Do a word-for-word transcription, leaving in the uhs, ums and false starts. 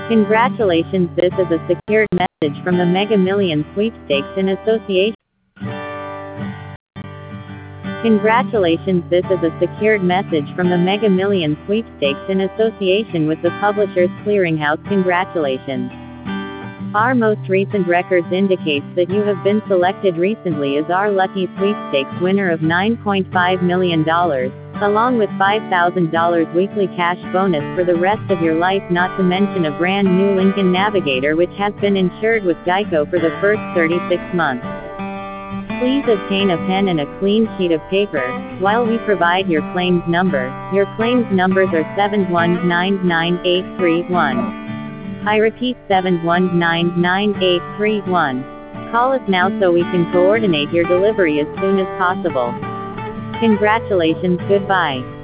Congratulations, this is a secured message from the Mega Millions Sweepstakes in association. Congratulations, this is a secured message from the Mega Millions Sweepstakes in association with the Publishers Clearinghouse. Congratulations. Our most recent records indicates that you have been selected recently as our lucky sweepstakes winner of nine point five million dollars, along with five thousand dollars weekly cash bonus for the rest of your life, not to mention a brand new Lincoln Navigator which has been insured with Geico for the first thirty-six months. Please obtain a pen and a clean sheet of paper, while we provide your claims number. Your claims numbers are seven one nine nine eight three one. I repeat, seven one nine nine eight three one. Call us now so we can coordinate your delivery as soon as possible. Congratulations, goodbye.